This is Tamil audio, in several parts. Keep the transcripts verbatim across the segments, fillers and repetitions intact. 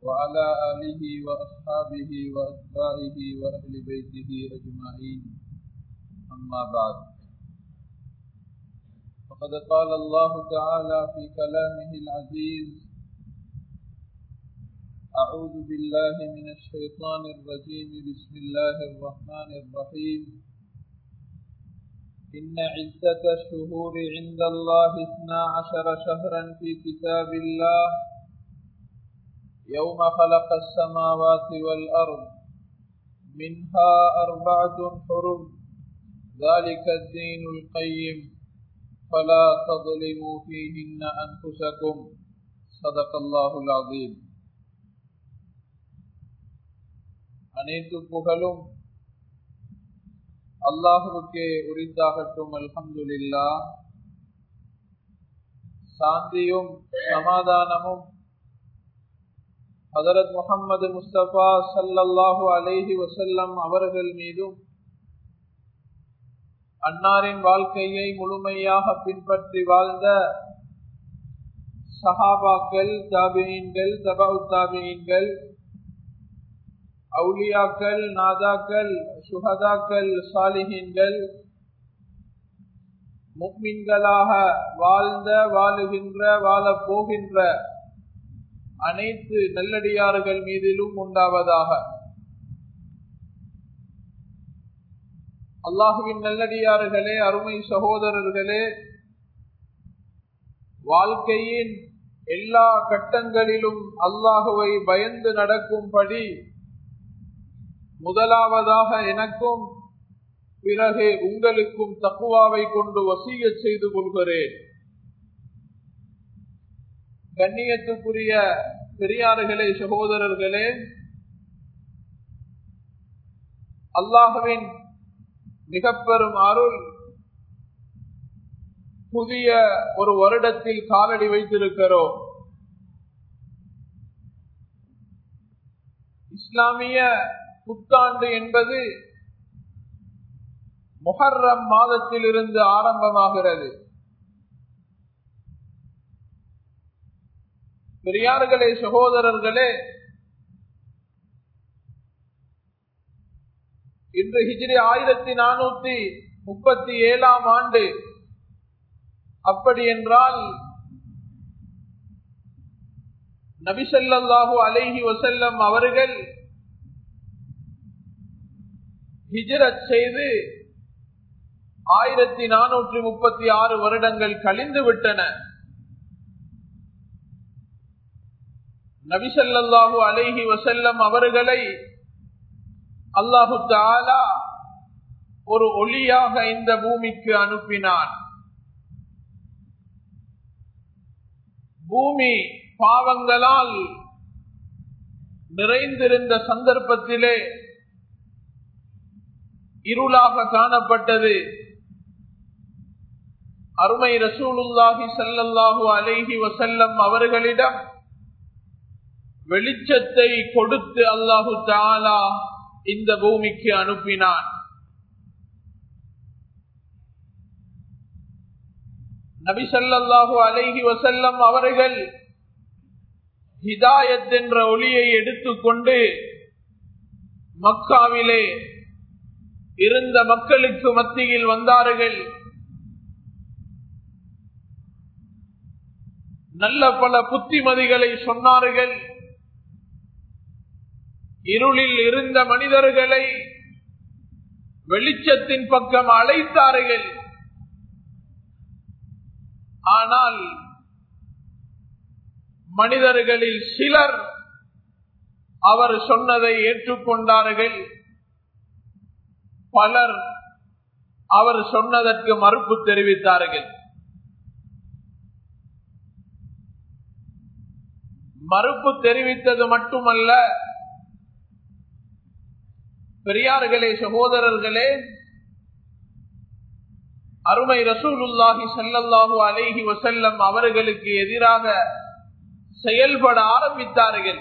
وعلى آله وأصحابه وأتباعه وأهل بيته أجمعين أما بعد فقد قال الله تعالى في كلامه العزيز أعوذ بالله من الشيطان الرجيم بسم الله الرحمن الرحيم إن عدة الشهور عند الله اثنا عشر شهرا في كتاب الله يوم خلق السماوات والأرض منها أربعة حرم ذلك الدين القيم فلا تظلموا فيهن أنفسكم صدق الله العظيم. அனைத்து புகழும் அல்லாஹ்வுக்கே உரித்தாகட்டும். அல்ஹம்துலில்லாஹ். சாந்தியும் சமாதானமும் ஹஜ்ரத் முஹம்மது முஸ்தபா ஸல்லல்லாஹு அலைஹி வஸல்லம் அவர்கள் மீதும் அன்னாரின் வாழ்க்கையை முழுமையாக பின்பற்றி வாழ்ந்த சஹாபாக்கள், தாபிஈன்கள், தபஉ தாபிஈன்கள், அவுலியாக்கள், நாதாக்கள், சுஹதாக்கள், சாலிஹீன்கள், முஃமின்களாக வாழ்ந்த, வாழுகின்ற, வாழப் போகின்ற அனைத்து நல்லடியார்கள் மீதிலும் உண்டாவதாக. அல்லாஹுவின் நல்லடியார்களே, அருமை சகோதரர்களே, வாழ்க்கையின் எல்லா கட்டங்களிலும் அல்லாஹுவை பயந்து நடக்கும்படி முதலாவதாக எனக்கும் பிறகு உங்களுக்கும் தக்வாவை கொண்டு வசியத் செய்து கொள்கிறேன். கண்ணியத்துக்குரிய பெரியார்களே, சகோதரர்களே, அல்லாஹுவின் மிக பெரும் அருள், புதிய ஒரு வருடத்தில் காலடி வைத்திருக்கிறோம். இஸ்லாமிய புத்தாண்டு என்பது முஹர்ரம் மாதத்தில் இருந்து ஆரம்பமாகிறது. பெரியார்களே, சகோதரர்களே, இன்று ஹிஜ்ரி ஆயிரத்தி நானூத்தி முப்பத்தி ஏழாம் ஆண்டு. அப்படி என்றால் நபி ஸல்லல்லாஹு அலைஹி வஸல்லம் அவர்கள் ஹிஜ்ரத் செய்து ஆயிரத்தி நானூற்றி முப்பத்தி ஆறு வருடங்கள் கழிந்து விட்டன. நபி ஸல்லல்லாஹு அலைஹி வஸல்லம் அவர்களை அல்லாஹு தஆலா ஒரு ஒளியாக இந்த பூமிக்கு அனுப்பினான். பூமி பாவங்களால் நிறைந்திருந்த சந்தர்ப்பத்திலே இருளாக காணப்பட்டது. அருமை ரசூலுல்லாஹி ஸல்லல்லாஹு அலைஹி வஸல்லம் அவர்களிடம் வெளிச்சத்தை கொடுத்து அல்லாஹு தஆலா இந்த பூமிக்கு அனுப்பினான். நபி ஸல்லல்லாஹு அலைஹி வஸல்லம் அவர்கள் ஹிதாயத் என்ற ஒளியை எடுத்துக்கொண்டு மக்காவிலே இருந்த மக்களுக்கு மத்தியில் வந்தார்கள். நல்ல பல புத்திமதிகளை சொன்னார்கள். இருளில் இருந்த மனிதர்களை வெளிச்சத்தின் பக்கம் அழைத்தார்கள். ஆனால் மனிதர்களில் சிலர் அவர் சொன்னதை ஏற்றுக்கொண்டார்கள். பலர் அவர் சொன்னதற்கு மறுப்பு தெரிவித்தார்கள். மறுப்பு தெரிவித்தது மட்டுமல்ல, பெரியார்களே, சகோதரர்களே, அருமை ரசூலுல்லாஹி ஸல்லல்லாஹு அலைஹி வஸல்லம் அவர்களுக்கு எதிராக செயல்பட ஆரம்பித்தார்கள்.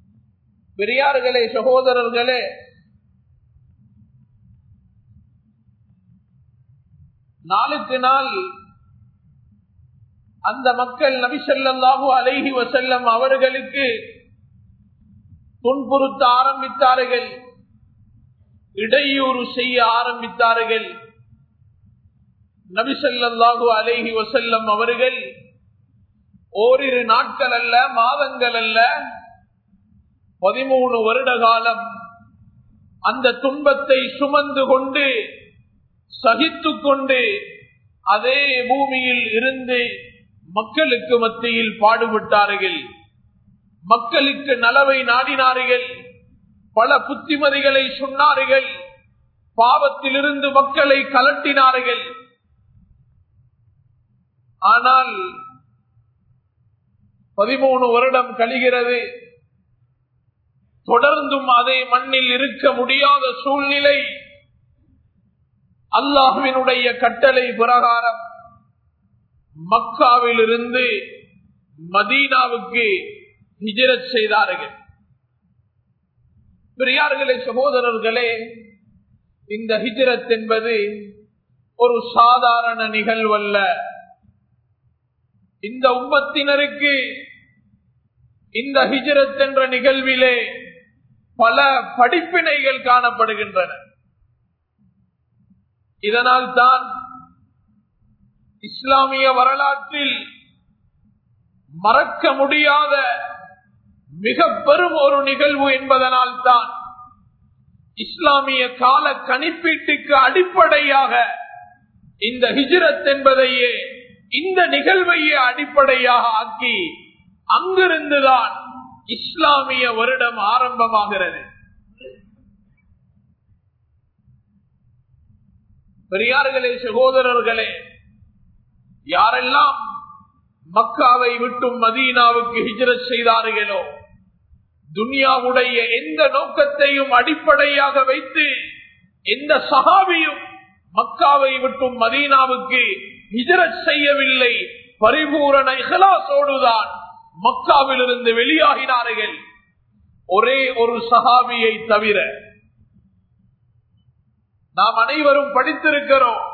பெரியார்களே, சகோதரர்களே, நாளுக்கு நாள் அந்த மக்கள் நபி ஸல்லல்லாஹு அலைஹி வஸல்லம் அவர்களுக்கு துன்புறுத்த ஆரம்பித்தார்கள், இடையூறு செய்ய ஆரம்பித்தார்கள். நபி ஸல்லல்லாஹு அலைஹி வஸல்லம் அவர்கள் ஓரிரு நாட்கள் அல்ல, மாதங்கள் அல்ல, பதிமூணு வருட காலம் அந்த துன்பத்தை சுமந்து கொண்டு சகித்துக் கொண்டு அதே பூமியில் இருந்து மக்களுக்கு மத்தியில் பாடுபட்டார்கள். மக்களுக்கு நலவை நாடினார்கள், பல புத்திமதிகளை சொன்னார்கள், பாவத்திலிருந்து மக்களை கலட்டினார்கள். ஆனால் பதிமூணு வருடம் கழிகிறது, தொடர்ந்தும் அதே மண்ணில் இருக்க முடியாத சூழ்நிலை. அல்லாஹ்வினுடைய கட்டளை பிரகாரம் மக்காவில் இருந்து மதீனாவுக்கு ஹிஜ்ரத் செய்தார்கள். பெரியார்களே, சகோதரர்களே, இந்த ஹிஜ்ரத் என்பது ஒரு சாதாரண நிகழ்வல்ல. இந்த உம்மத்தினருக்கு இந்த ஹிஜ்ரத் என்ற நிகழ்விலே பல படிப்பினைகள் காணப்படுகின்றன. இதனால் தான் இஸ்லாமிய வரலாற்றில் மறக்க முடியாத மிக பெரும் ஒரு நிகழ்வு என்பதனால் தான் இஸ்லாமிய கால கணிப்பீட்டுக்கு அடிப்படையாக இந்த ஹிஜ்ரத் என்பதையே, இந்த நிகழ்வையே அடிப்படையாக ஆக்கி அங்கிருந்துதான் இஸ்லாமிய வருடம் ஆரம்பமாகிறது. பெரியார்களே, சகோதரர்களே, யாரெல்லாம் மக்காவை விட்டும் மதீனாவுக்கு ஹிஜ்ரத் செய்தார்களோ, துனியாவுடைய எந்த நோக்கத்தையும் அடிப்படையாக வைத்து எந்த சஹாபியும் மக்காவை விட்டும் மதீனாவுக்கு ஹிஜ்ரத் செய்யவில்லை. பரிபூரண இஹ்லாஸோடுதான் மக்காவிலிருந்து வெளியாகினார்கள், ஒரே ஒரு சஹாபியை தவிர. நாம் அனைவரும் படித்திருக்கிறோம்.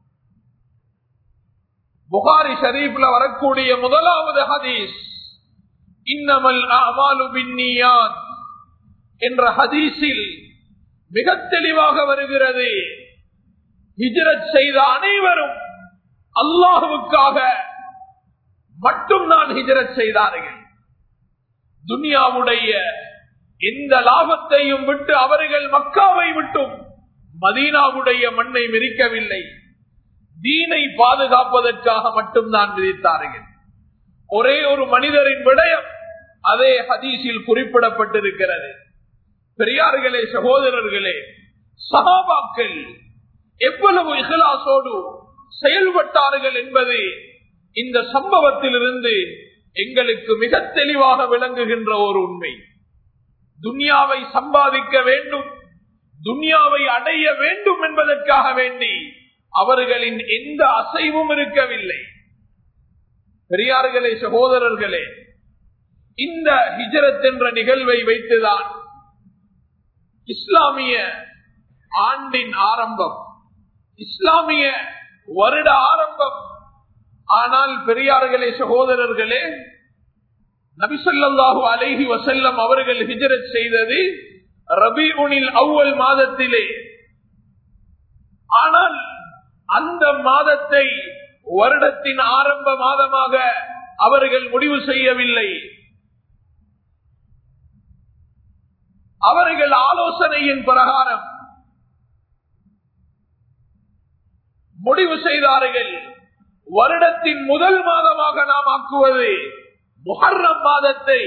புகாரி ஷரீஃப்ல வரக்கூடிய முதலாவது ஹதீஸ், இன்னமல் அஅமாலு பின்னியாத் என்ற ஹதீஸில் மிக தெளிவாக வருகிறது, ஹிஜ்ரத் செய்த அனைவரும் அல்லாஹ்வுக்காக மட்டும் நான் ஹிஜ்ரத் செய்தார்கள். துனியாவுடைய எந்த லாபத்தையும் விட்டு அவர்கள் மக்காவை விட்டும் மதீனாவுடைய மண்ணை மிதிக்கவில்லை. தீனை பாதுகாப்பதற்காக மட்டும்தான் விதித்தார்கள். ஒரே ஒரு மனிதரின் விடயம் அதே ஹதீஸில் குறிப்பிடப்பட்டிருக்கிறது. பெரியார்களே, சகோதரர்களே, சஹாபாக்கள் எவ்வளவு இஹ்லாஸோடு செயல்பட்டார்கள் என்பது இந்த சம்பவத்திலிருந்து எங்களுக்கு மிக தெளிவாக விளங்குகின்ற ஒரு உண்மை. துன்யாவை சம்பாதிக்க வேண்டும், துன்யாவை அடைய வேண்டும் என்பதற்காக வேண்டி அவர்களின் எந்த அசைவும் இருக்கவில்லை. பெரியார்களே, சகோதரர்களே, இந்த ஹிஜ்ரத் என்ற நிகழ்வை வைத்துதான் இஸ்லாமிய ஆண்டின் ஆரம்பம், இஸ்லாமிய வருட ஆரம்பம். ஆனால் பெரியார்களே, சகோதரர்களே, நபி ஸல்லல்லாஹு அலைஹி வஸல்லம் அவர்கள் ஹிஜ்ரத் செய்தது ரபீஉல் அவ்வல் மாதத்திலே. ஆனால் அந்த மாதத்தை வருடத்தின் ஆரம்ப மாதமாக அவர்கள் முடிவு செய்யவில்லை. அவர்கள் ஆலோசனையின் பிரகாரம் முடிவு செய்தார்கள், வருடத்தின் முதல் மாதமாக நாம் ஆக்குவது முஹர்ரம் மாதத்தை.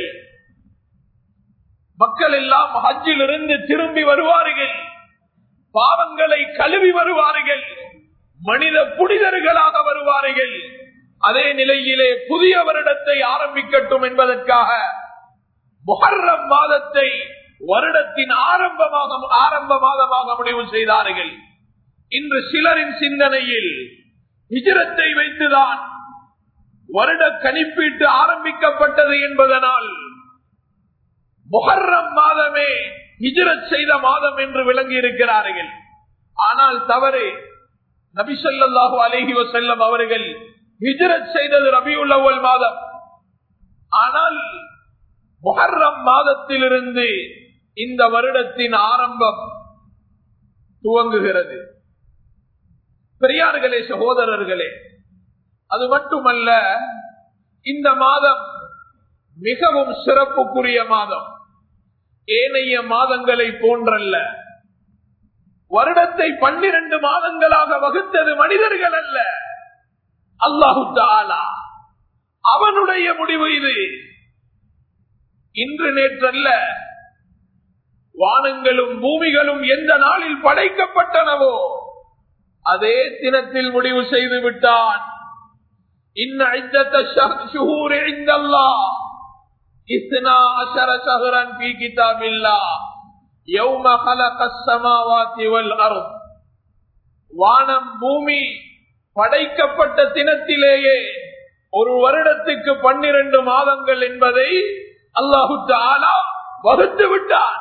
மக்கள் எல்லாம் ஹஜ்ஜில் இருந்து திரும்பி வருவார்கள், பாவங்களை கழுவி வருவார்கள், மனித புனிதர்களாக வருவார்கள். அதே நிலையிலே புதிய வருடத்தை ஆரம்பிக்கட்டும் என்பதற்காக முஹர்ரம் மாதத்தை வருடத்தின் ஆரம்பமாக ஆரம்ப மாதமாக முடிவு செய்தார்கள். இன்று சிலரின் சிந்தனையில் ஹிஜ்ரத்தை வைத்துதான் வருட கணிப்பீட்டு ஆரம்பிக்கப்பட்டது என்பதனால் முஹர்ரம் மாதமே ஹிஜ்ரத் செய்த மாதம் என்று விளங்கி இருக்கிறார்கள். ஆனால் தவறு. நபி ஸல்லல்லாஹு அலைஹி வஸல்லம் அவர்கள் ஹிஜ்ரத் செய்தது ரபியுல் அவ்வல் மாதம். ஆனால் முஹர்ரம் மாதத்திலிருந்து இந்த வருடத்தின் ஆரம்பம் துவங்குகிறது. பெரியார்களே, சகோதரர்களே, அது மட்டுமல்ல, இந்த மாதம் மிகவும் சிறப்புக்குரிய மாதம். ஏனைய மாதங்களை போன்றல்ல. வருடத்தை பன்னிரண்டு மாதங்களாக வகுத்தது மனிதர்கள் அல்ல, அல்லாஹு தஆலா. அவனுடைய முடிவு இது. இன்று நேற்றல்ல. வானங்களும் பூமிகளும் எந்த நாளில் படைக்கப்பட்டனவோ அதே தினத்தில் முடிவு செய்து விட்டான். இன்ன இத்தத்த ஷுஹூரி இந்தல்லாஹ் இஸ்னா அஷர ஷஹரன் ஃபீ கிதாபில்லாஹ் யௌம ஹலகஸ் ஸமாவாதி வல் அர்த். வானம் பூமி படைக்கப்பட்ட தினத்திலேயே ஒரு வருடத்துக்கு பன்னிரண்டு மாதங்கள் என்பதை அல்லாஹு தஆலா வகுத்து விட்டான்.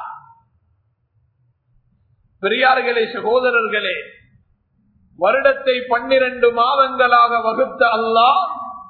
பெரியார்களே, சகோதரர்களே, வருடத்தை பன்னிரண்டு மாதங்களாக வகுத்த அல்லாஹ்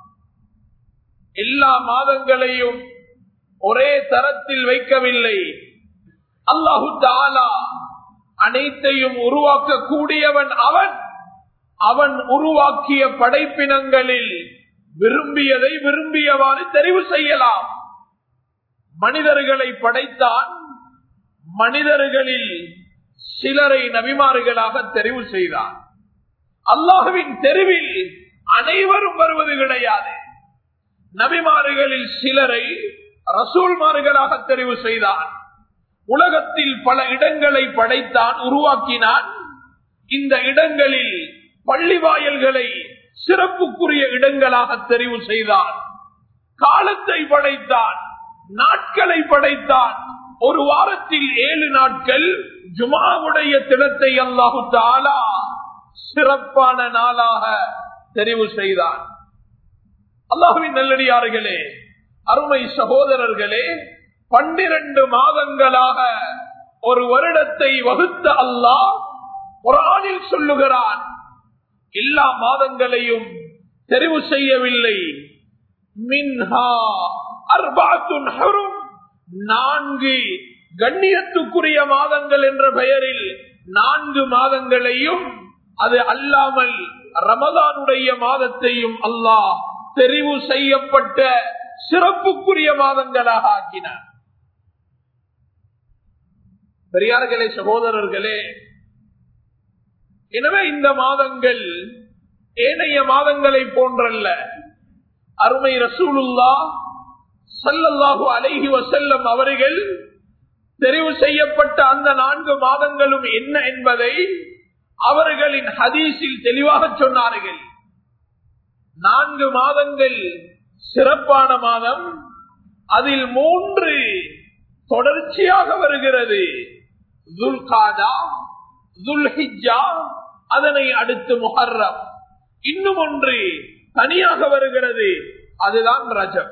எல்லா மாதங்களையும் ஒரே தரத்தில் வைக்கவில்லை. அல்லாஹு தஆலா அனைத்தையும் உருவாக்க கூடியவன் அவன். அவன் உருவாக்கிய படைப்பினங்களில் விரும்பியதை விரும்பியவாறு தெரிவு செய்யலாம். மனிதர்களை படைத்தான். மனிதர்களில் சிலரை நபிமார்களாக தெரிவு செய்தான். அல்லாஹ்வின் தெரிவில் அனைவரும் வருவது கிடையாது. நபிமார்களில் சிலரை ரசூல்மார்களாக தெரிவு செய்தான். உலகத்தில் பல இடங்களை படைத்தான், உருவாக்கினான். இந்த இடங்களில் பள்ளி வாயல்களை சிறப்புக்குரிய இடங்களாக தெரிவு செய்தான். காலத்தை படைத்தான், நாட்களை படைத்தான். ஒரு வாரத்தில் ஏழு நாட்கள் ஜுமாவுடைய தினத்தை அல்லாஹு தஆலா சிறப்பான நாளாக தெரிவு செய்தான். அல்லாஹ்வின் நல்லடியார்களே, அருமை சகோதரர்களே, பன்னிரண்டு மாதங்களாக ஒரு வருடத்தை வகுத்த அல்லாஹ் குர்ஆனில் சொல்லுகிறான். எல்லா மாதங்களையும் தெரிவு செய்யவில்லை. மின்ஹா அர்பஅத்துன் ஹுரும், நான்கு கண்ணியத்துக்குரிய மாதங்கள் என்ற பெயரில் நான்கு மாதங்களையும், அது அல்லாமல் ரமதானுடைய மாதத்தையும் அல்லாஹ் தெரிவு செய்யப்பட்ட சிறப்புக்குரிய மாதங்களாக ஆக்கினார். பெரியார்களே, சகோதரர்களே, எனவே இந்த மாதங்கள் ஏனைய மாதங்களை போன்றல்ல. அருமை ரசூலுல்லாஹ் ஸல்லல்லாஹு அலைஹி வஸல்லம் அவர்கள் தெரிவு செய்யப்பட்ட அந்த நான்கு மாதங்களும் என்ன என்பதை அவர்களின் ஹதீஸில் தெளிவாக சொன்னார்கள். நான்கு மாதங்கள் சிறப்பான மாதம். அதில் மூன்று தொடர்ச்சியாக வருகிறது. துல்காதா, துல்ஹிஜ்ஜா, அதனை அடுத்து முஹர்ரம். இன்னும் ஒன்று தனியாக வருகிறது, அதுதான் ரஜப்.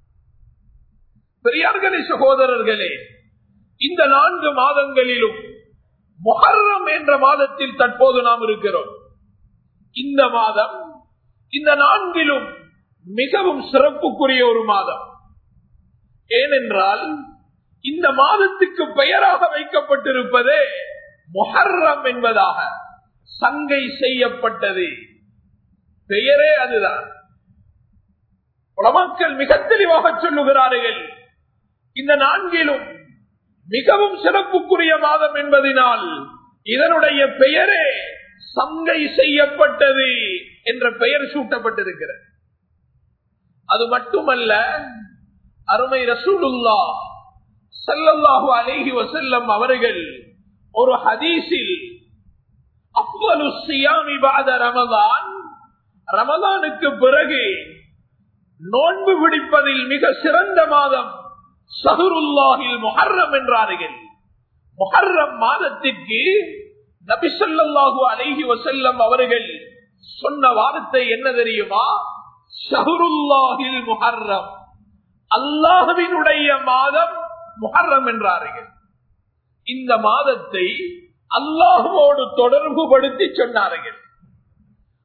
பெரியார்களே, சகோதரர்களே, இந்த நான்கு மாதங்களிலும் முஹர்ரம் என்ற மாதத்தில் தற்போது நாம் இருக்கிறோம். இந்த மாதம் இந்த நான்கிலும் மிகவும் சிறப்புக்குரிய ஒரு மாதம். ஏனென்றால் இந்த மாதத்துக்கு பெயராக வைக்கப்பட்டிருப்பதே முஹர்ரம் என்பதாக, சங்கை செய்யப்பட்டது. பெயரே அதுதான். உலமாக்கள் மிக தெளிவாக சொல்லுகிறார்கள், இந்த நான்கிலும் மிகவும் சிறப்புக்குரிய மாதம் என்பதனால் இதனுடைய பெயரே சங்கை செய்யப்பட்டது என்ற பெயர் சூட்டப்பட்டிருக்கிறது. அது மட்டுமல்ல, அருமை ரசூலுல்லாஹ் ஸல்லல்லாஹு அலைஹி வஸல்லம் அவர்கள் ஒரு ஹதீஸில் அஃதலு ஸியாமி பஅத ரமதான், ரமதானுக்கு பிறகு நோன்பு பிடிப்பதில் மிக சிறந்த மாதம் ஷஹ்ருல்லாஹில் முஹர்ரம் என்றார்கள். முஹர்ரம் மாதத்திற்கு நபி ஸல்லல்லாஹு அலைஹி வஸல்லம் அவர்கள் சொன்ன வார்த்தை என்ன தெரியுமா? ஷஹ்ருல்லாஹில் முஹர்ரம், அல்லாஹ்வினுடைய மாதம் முஹர்ரம் என்றார்கள். இந்த மாதத்தை அல்லாஹ்வோடு தொடர்பு படுத்தி சொன்னார்கள்.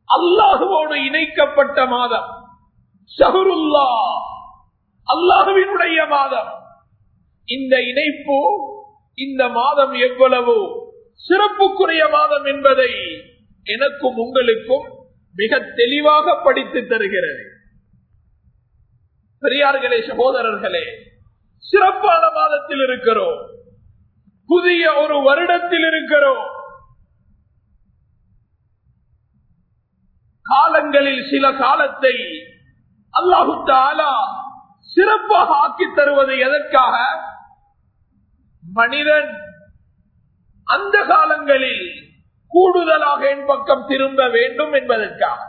அல்லாஹுவோடு இணைக்கப்பட்ட மாதம் ஷஹ்ருல்லா, அல்லாஹுவினுடைய மாதம். இந்த இணைப்பு, இந்த மாதம் எவ்வளவு சிறப்புக்குரிய மாதம் என்பதை எனக்கும் உங்களுக்கும் மிக தெளிவாக படித்து தருகிறது. பெரியார்களே, சகோதரர்களே, சிறப்பான மாதத்தில் இருக்கிறோம், புதிய ஒரு வருடத்தில் இருக்கிறோம். காலங்களில் சில காலத்தை அல்லாஹு தஆலா சிறப்பாக ஆக்கி தருவது எதற்காக? மனிதன் அந்த காலங்களில் கூடுதலாக என் பக்கம் திரும்ப வேண்டும் என்பதற்காக.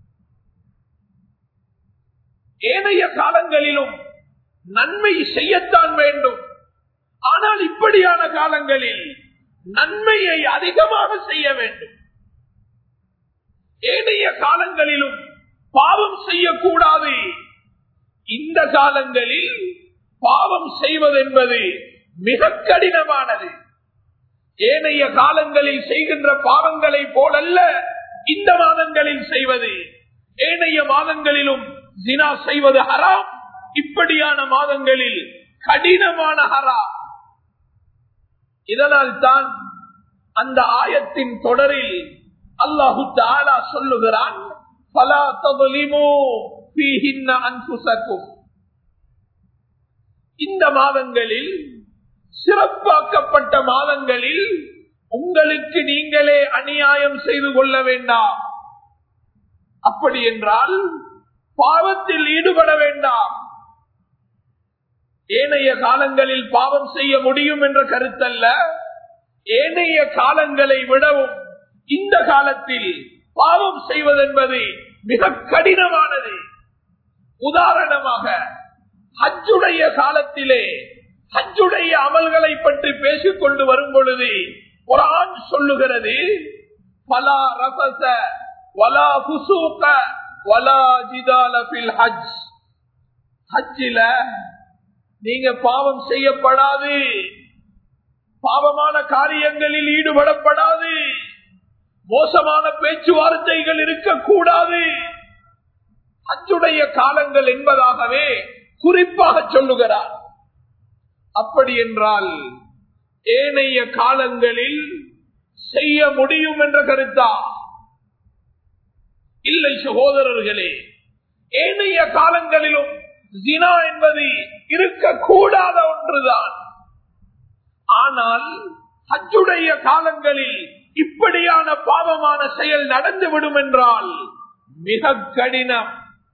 ஏனைய காலங்களிலும் நன்மை செய்யத்தான் வேண்டும், ஆனால் இப்படியான காலங்களில் நன்மையை அதிகமாக செய்ய வேண்டும். ஏனைய காலங்களிலும் பாவம் செய்யக்கூடாது. இந்த காலங்களில் பாவம் செய்வதென்பது மிக கடினமானது. ஏனைய காலங்களில் செய்கின்ற பாவங்களை போலல்ல இந்த மாதங்களில் செய்வது. ஏனைய மாதங்களிலும் ஜினா செய்வது ஹராம், இப்படியான மாதங்களில் கடினமான ஹராம். இதனால் தான் அந்த ஆயத்தின் தொடரில் அல்லாஹு தஆலா சொல்லுகிறான், ஃபலா தظலிமூ ஃபீஹின்ன அன்ஃபுஸக்கும். இந்த மாதங்களில், சிறப்பாக்கப்பட்ட மாதங்களில் உங்களுக்கு நீங்களே அநியாயம் செய்து கொள்ள வேண்டாம். அப்படி என்றால் பாவத்தில் ஈடுபட வேண்டாம். ஏனைய காலங்களில் பாவம் செய்ய முடியும் என்ற கருத்தல்ல, ஏனைய காலங்களை விடவும் இந்த காலத்தில் பாவம் செய்வதென்பது மிக கடினமானது. உதாரணமாக, ஹஜ்ஜுடைய காலத்திலே ஹஜ்ஜுடைய அமல்களை பற்றி பேசிக் கொண்டு வரும் பொழுது குர்ஆன் சொல்லுகிறது, ஃபலா ரஃபஸ வலா ஃபுசூக வலா ஜிதால ஃபில் ஹஜ். ஹஜ்ஜில நீங்க பாவம் செய்யப்படாது, பாவமான காரியங்களில் ஈடுபடப்படாது, மோசமான பேச்சுவார்த்தைகள் இருக்கக்கூடாது. ஹஜ்ஜுடைய காலங்கள் என்பதாகவே குறிப்பாக சொல்லுகிறார். அப்படி என்றால் ஏனைய காலங்களில் செய்ய முடியும் என்ற கருத்தா? இல்லை சகோதரர்களே, ஏனைய காலங்களிலும் ஜினா என்பது இருக்கக்கூடாத ஒன்றுதான். ஆனால் ஹஜ்ஜுடைய காலங்களில் இப்படியான பாவமான செயல் நடந்துவிடும் என்றால் மிக கடினம்.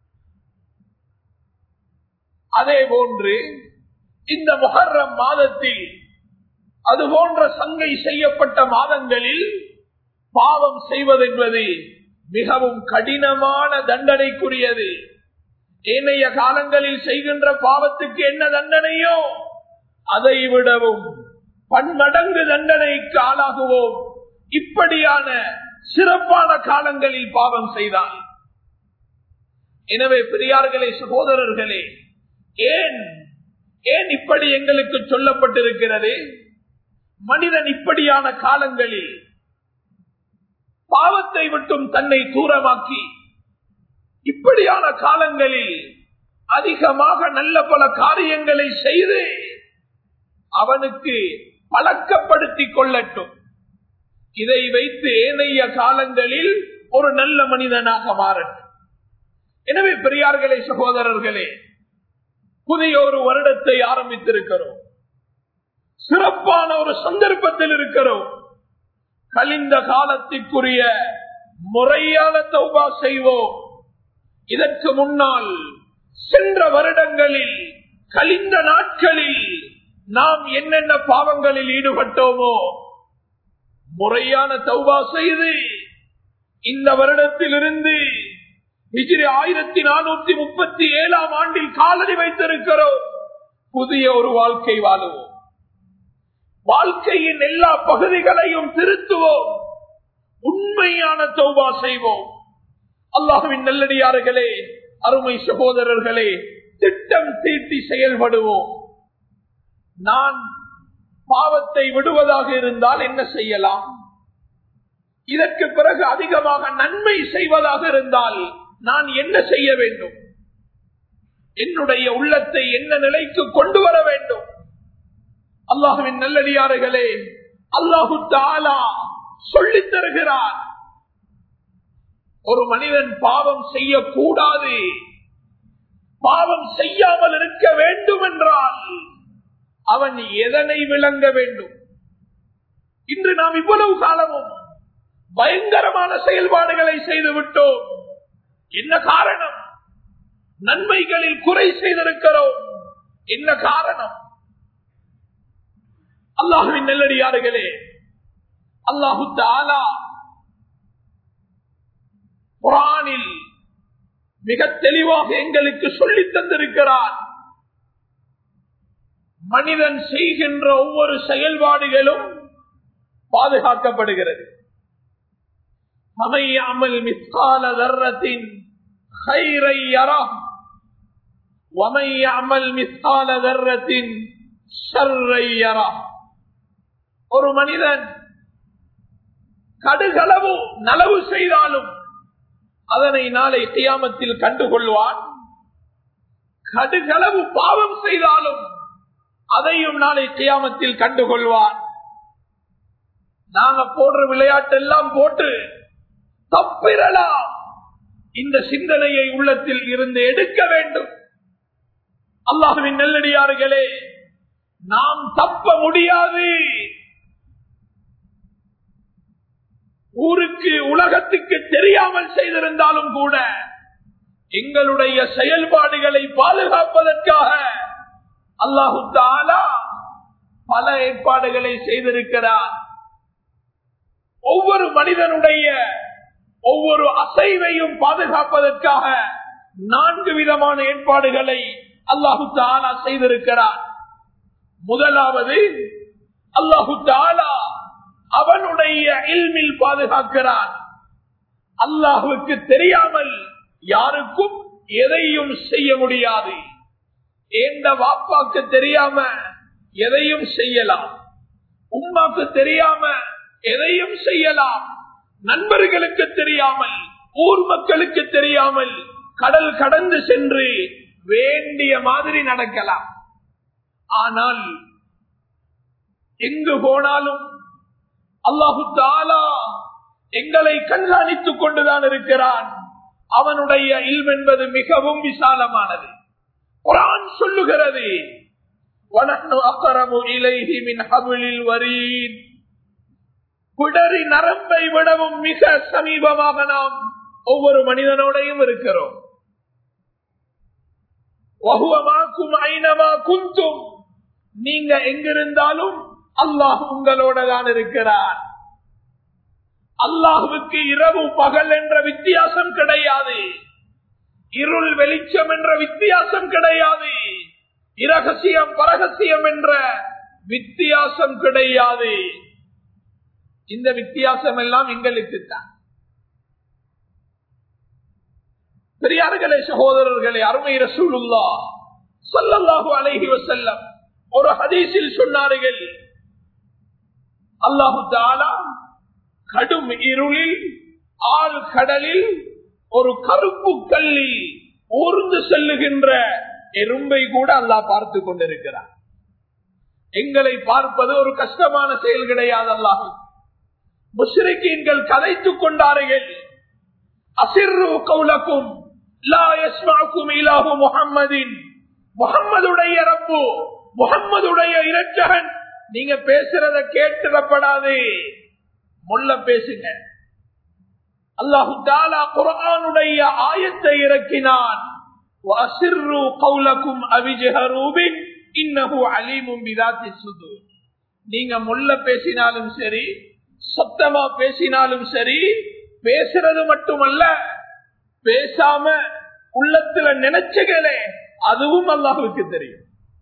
அதே போன்று இந்த முஹர்ரம் மாதத்தில் அது போன்ற சங்கை செய்யப்பட்ட மாதங்களில் பாவம் செய்வதென்பது மிகவும் கடினமான தண்டனைக்குரியது. ஏனைய காலங்களில் செய்கின்ற பாவத்துக்கு என்ன தண்டனையோ அதை விடவும் பன்மடங்கு தண்டனைக்கு ஆளாகுவோம் இப்படியான சிறப்பான காலங்களில் பாவம் செய்தால். எனவே பெரியார்களே, சகோதரர்களே, ஏன் ஏன் இப்படி எங்களுக்கு சொல்லப்பட்டிருக்கிறது? மனிதன் இப்படியான காலங்களில் பாவத்தை விட்டும் தன்னை தூரமாக்கி இப்படியான காலங்களில் அதிகமாக நல்ல பல காரியங்களை செய்து அவனுக்கு பழக்கப்படுத்திக் கொள்ளட்டும். இதை வைத்து ஏனைய காலங்களில் ஒரு நல்ல மனிதனாக மாறட்டும். எனவே பெரியார்களே, சகோதரர்களே, புதிய ஒரு வருடத்தை ஆரம்பித்திருக்கிறோம். சிறப்பான ஒரு சந்தர்ப்பத்தில் இருக்கிறோம். கழிந்த காலத்திற்குரிய முறையான தௌபா செய்வோம். இதற்கு முன்னால் சென்ற வருடங்களில் கழிந்த நாட்களில் நாம் என்னென்ன பாவங்களில் ஈடுபட்டோமோ முறையான தௌபா செய்து இந்த வருடத்தில் இருந்து ஹிஜ்ரி ஆயிரத்தி நானூத்தி முப்பத்தி ஏழாம் ஆண்டில் காலடி வைத்திருக்கிறோம். புதிய ஒரு வாழ்க்கை வாழுவோம். வாழ்க்கையின் எல்லா பகுதிகளையும் திருத்துவோம். உண்மையான தௌபா செய்வோம். அல்லாஹ்வின் நல்லடியார்களே, அருமை சகோதரர்களே, திட்டம் தீட்டி செயல்படுவோம். நான் பாவத்தை விடுவதாக இருந்தால் என்ன செய்யலாம்? இதற்கு பிறகு அதிகமாக நன்மை செய்வதாக இருந்தால் நான் என்ன செய்ய வேண்டும்? என்னுடைய உள்ளத்தை என்ன நிலைக்கு கொண்டு வர வேண்டும்? அல்லாஹ்வின் நல்லடியார்களே, அல்லாஹு தஆலா சொல்லித் தருகிறார், ஒரு மனிதன் பாவம் செய்யக்கூடாது, பாவம் செய்யாமல் இருக்க வேண்டும் என்றால் அவன் எதனை விளங்க வேண்டும்? இன்று நாம் இவ்வளவு காலமும் பயங்கரமான செயல்பாடுகளை செய்துவிட்டோம். என்ன காரணம்? நன்மைகளில் குறை செய்திருக்கிறோம். என்ன காரணம்? அல்லாஹ்வின் நல்லடியார்களே, அல்லாஹு தஆலா குர்ஆனில் மிக தெளிவாக எங்களுக்கு சொல்லித் தந்திருக்கிறார். மனிதன் செய்கின்ற ஒவ்வொரு செயல்பாடுகளும் பாதுகாக்கப்படுகிறது. அமல் மிஸ்கால தர்ரத்தின் خيرا يره ومن يعمل مثقال ذرة شرا يره. ஒரு மனிதன் கடுகளவு நலவு செய்தாலும் அதனை நாளை கியாமத்தில் கண்டுகொள்வான். கடுகளவு பாவம் செய்தாலும் அதையும் நாளை கியாமத்தில் கண்டுகொள்வான். நாங்க போடுற விளையாட்டெல்லாம் போட்டு தப்பிரலாம், இந்த சிந்தனையை உள்ளத்தில் இருந்து எடுக்க வேண்டும். அல்லாஹ்வின் நல்லடியார்களே, நாம் தப்ப முடியாது. ஊருக்கு உலகத்துக்கு தெரியாமல் செய்திருந்தாலும் கூட எங்களுடைய செயல்பாடுகளை பாதுகாப்பதற்காக அல்லாஹு தஆலா பல ஏற்பாடுகளை செய்திருக்கிறார். ஒவ்வொரு மனிதனுடைய ஒவ்வொரு அசைவையும் பாதுகாப்பதற்காக நான்கு விதமான ஏற்பாடுகளை அல்லாஹு தஆலா செய்திருக்கிறார். முதலாவது, அல்லாஹு தஆலா அவனுடைய இல்மில் பாதுகாக்கிறான். அல்லாஹுவுக்கு தெரியாமல் யாருக்கும் எதையும் செய்ய முடியாது. ஏண்ட வாப்பாக்கு தெரியாம எதையும் செய்யலாம், உம்மாக்கு தெரியாம எதையும் செய்யலாம், நண்பர்களுக்கு தெரியாமல், ஊர் மக்களுக்கு தெரியாமல் கடல் கடந்து சென்று வேண்டிய மாதிரி நடக்கலாம். ஆனால் எங்கு போனாலும் அல்லாஹு தஆலா எங்களை கண்காணித்துக் கொண்டுதான் இருக்கிறான். அவனுடைய இல்ம் என்பது மிகவும் விசாலமானது. குர்ஆன் சொல்லுகிறது, வனஹ்னு அக்ரபு இலைஹி மின் ஹப்லில் வரீத். பிடரி நரம்பை விடவும் மிக சமீபமாக நாம் ஒவ்வொரு மனிதனோடையும் இருக்கிறோம். வஹுவ மாக்கும் ஐனமா குந்தும். நீங்க எங்கிருந்தாலும் அல்லாஹ் உங்களோட தான் இருக்கிறார். அல்லாஹுவுக்கு இரவு பகல் என்ற வித்தியாசம் கிடையாது, இருள் வெளிச்சம் என்ற வித்தியாசம் கிடையாது, இரகசியம் பரகசியம் என்ற வித்தியாசம் கிடையாது. இந்த வித்தியாசம் எல்லாம் எங்களுக்கு தான். பெரியார்களே, சகோதரர்களே, அருமை ரசூலுல்லாஹ் ஸல்லல்லாஹு அலைஹி வஸல்லம் ஒரு ஹதீஸில் சொன்னார்கள், அல்லாஹு தஆலா கடும் இருளில் ஆழ் கடலில் ஒரு கருப்பு கல்லில் ஊர்ந்து செல்லுகின்ற எறும்பை கூட அல்லாஹ் பார்த்து கொண்டிருக்கிறார். எங்களை பார்ப்பது ஒரு கஷ்டமான செயல் கிடையாது. அல்லாஹ் முஸ்ரிக்கீன்கள் கதைத்துக் கொண்டார்கள், அசிர்ரு கௌலக்கும் லா யஸ்மஉக்கும் இலாஹு முஹம்மதின். முஹம்மதுடைய ரப்பு, முஹம்மதுடைய இரட்சகன் நீங்க பேசுறத கேட்டுறப்படாது, முள்ள பேசுங்க. அல்லாஹு தஆலா குர்ஆனுடைய ஆயத்தை இறக்கினான், வஅசிர்ரு கௌலக்கும் அவிஜஹரு பின் இன்னஹு அலீமும் பிதாத்திஸ் சுதூர். நீங்க முள்ள பேசினாலும் சரி, சத்தமா பேசினாலும் சரி, பேசுறது மட்டுமல்ல, பேசாம உள்ளத்துல நினைச்சுகளே அதுவும் அல்லாஹ்வுக்கு தெரியும்.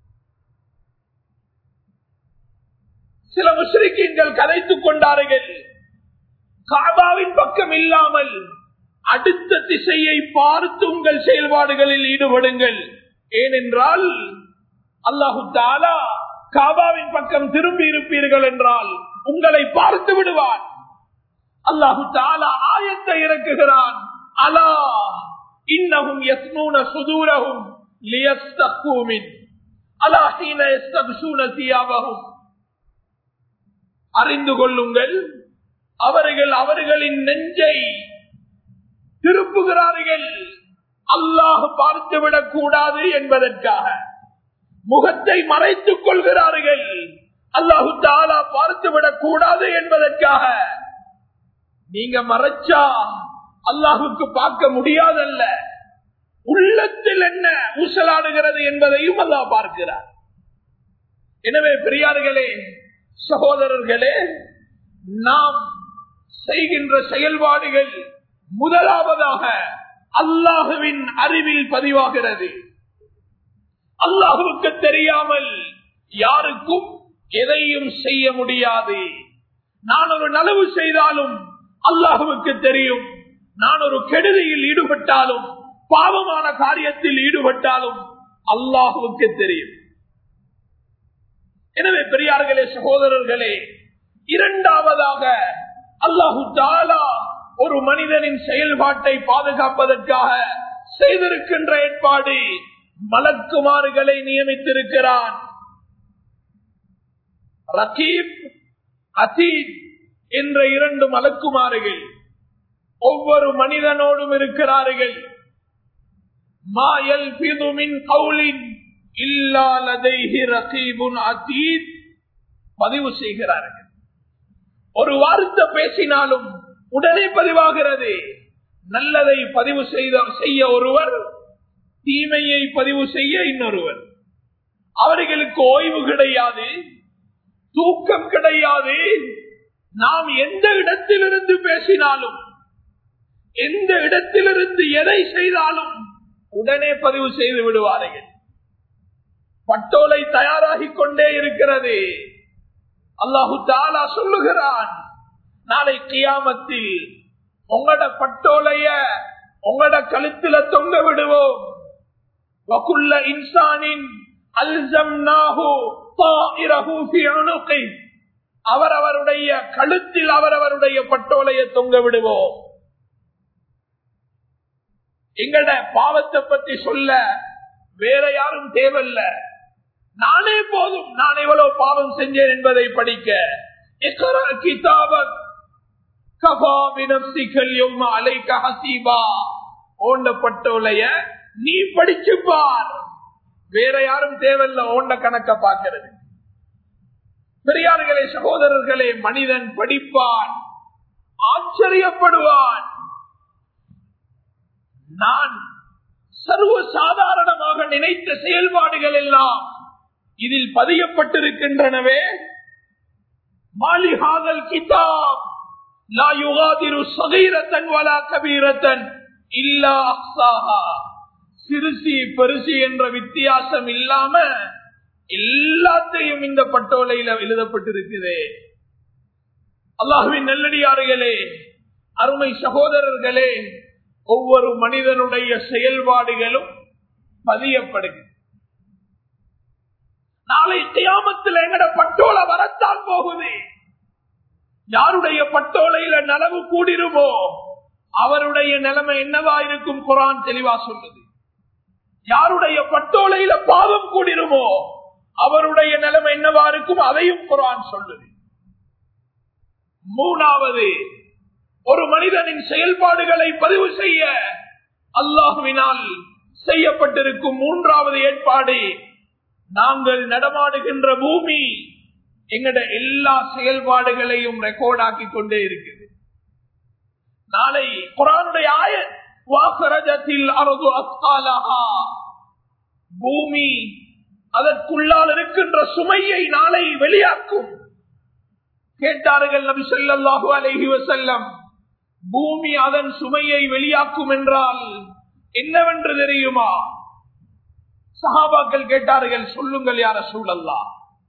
சில முஸ்ரிக்கீன்கள் கதைத்துக் கொண்டார்கள், காபாவின் பக்கம் இல்லாமல் அடுத்த திசையை பார்த்து உங்கள் செயல்பாடுகளில் ஈடுபடுங்கள். ஏனென்றால் அல்லாஹு தஆலா காபாவின் பக்கம் திரும்பி இருப்பீர்கள் என்றால் உங்களை பார்த்து விடுவார். அல்லாஹு தஆலா ஆயத்தை இறக்குகிறான். அலா இன்னஹும் யஸ்னூன சுதூரஹும் லியஸ்தக்ஃபூ மின் அலா ஹீன யஸ்தக்ஷூன தியாபஹும். அறிந்து கொள்ளுங்கள், அவர்கள் அவர்களின் நெஞ்சை திருப்புகிறார்கள் அல்லாஹ் பார்த்துவிடக் கூடாது என்பதற்காக. முகத்தை மறைத்துக் கொள்கிறார்கள் அல்லாஹு தஆலா பார்த்துவிடக் கூடாது என்பதற்காக. நீங்க மறைச்சா அல்லாஹுக்கு பார்க்க முடியாதல்ல, உள்ளத்தில் என்ன ஊசலாடுகிறது என்பதையும் அல்லாஹ் பார்க்கிறார். எனவே பெரியார்களே, சகோதரர்களே, நாம் செய்கின்ற செயல்பாடுகள் முதலாவதாக அல்லாஹுவின் அறிவில் பதிவாகிறது. அல்லாஹுவுக்கு தெரியாமல் யாருக்கும் எதையும் செய்ய முடியாது. நான் ஒரு நலவு செய்தாலும் அல்லாஹுவுக்கு தெரியும். நான் ஒரு கெடுதியில் ஈடுபட்டாலும் பாவமான காரியத்தில் ஈடுபட்டாலும் அல்லாஹுவுக்கு தெரியும். எனவே பெரியார்களே, சகோதரர்களே, இரண்டாவதாக அல்லாஹு தஆலா ஒரு மனிதனின் செயல்பாட்டை பாதுகாப்பதற்காக செய்திருக்கின்ற ஏற்பாடு மலக்குமார்களை நியமித்திருக்கிறான். ரகீப், அதீத் என்ற இரண்டு மலக்குமார்கள் ஒவ்வொரு மனிதனோடும் இருக்கிறார்கள். மா யல்ஃபிது மின் கௌலின் இல்லா லதைஹி ரகீபுன் அதீத் பதிவு செய்கிறார்கள். ஒரு வார்த்தை பேசினாலும் உடனே பதிவாகிறது. நல்லதை பதிவு செய்ய ஒருவர், தீமையை பதிவு செய்ய இன்னொருவர். அவர்களுக்கு ஓய்வு கிடையாது, தூக்கம் கிடையாது. நாம் எந்த இடத்திலிருந்து பேசினாலும், எந்த இடத்திலிருந்து எதை செய்தாலும் உடனே பதிவு செய்து விடுவார்கள். பட்டோலை தயாராகிக் கொண்டே இருக்கிறது. அல்லாஹு தஆலா சொல்லுகிறான், நாளை கியாமத்தில் உங்களோட பட்டோலைய உங்களோட கழுத்துல தொங்க விடுவோம். வகுல்ல இன்சானின் அல்ஸம்னாஹு தாயிரஹு ஃபீ உனுகி, அவரவருடைய கழுத்தில் அவரவருடைய பட்டோலையை தொங்க விடுவோம். எங்கட பாவத்தை பற்றி சொல்ல வேற யாரும் தேவையில்ல, நானே போதும். நான் எவ்வளவு பாவம் செஞ்சேன் என்பதை படிக்க. இக்ரா கிதாபக் கஃபா பினஃப்ஸிக அல்யௌம அலைக ஹஸீபா, ஓண்ட பட்டோலைய நீ படிச்சு பார். வேற யாரும் தேவையில்ல ஓண்ட கணக்க பார்க்கிறது. பெரியார்களே, சகோதரர்களே, மனிதன் படிப்பான், ஆச்சரியப்படுவான். நான் சர்வ சாதாரணமாக நினைத்த செயல்பாடுகள் எல்லாம் இதில் பதியப்பட்டிருக்கின்றனவே. மாலிஹாதல் கிதாப் லா யுகாதிரு ஸகீரத்தன் வலா கபீரத்தன் இல்லா அஹ்ஸாஹா, சிறுசி பெருசி என்ற வித்தியாசம் இல்லாம எல்லாத்தையும் இந்த பட்டோலையில எழுதப்பட்டிருக்குது. அல்லாஹ்வின் நல்லடியார்களே, அருமை சகோதரர்களே, ஒவ்வொரு மனிதனுடைய செயல்பாடுகளும் பதியப்படுகிறது. நாளை கியாமத்தில் எங்கட பட்டோலை வரத்தான் போகுது. யாருடைய பட்டோலையில நலவு கூடிருமோ அவருடைய நிலைமை என்னவா இருக்கும் குர்ஆன் தெளிவா சொல்லுது. யாருடைய பட்டோலையில பாவம் கூடிருமோ அவருடைய நிலைமை என்னவா இருக்கும் அதையும் குர்ஆன் சொல்லுது. மூணாவது, ஒரு மனிதனின் செயல்பாடுகளை பதிவு செய்ய அல்லாஹ்வினால் செய்யப்பட்டிருக்கும் மூன்றாவது ஏற்பாடு, நாங்கள் நடமாடுகின்ற பூமி எங்கட எல்லா செயல்பாடுகளையும் ரெக்கார்ட் ஆக்கி கொண்டே இருக்குது. நாளை குர்ஆனுடைய ஆயத் வாகரஜத்தில் அர்து அஸ்காலஹா, பூமி அதற்குள்ளால் இருக்கின்ற சுமையை நாளை வெளியாக்கும். கேட்டார்கள் நபி ஸல்லல்லாஹு அலைஹி வஸல்லம், பூமி அதன் சுமையை வெளியாக்கும் என்றால் என்னவென்று தெரியுமா? சஹாபாக்கள் கேட்டார்கள், சொல்லுங்கள் யா ரசூலல்லாஹ்.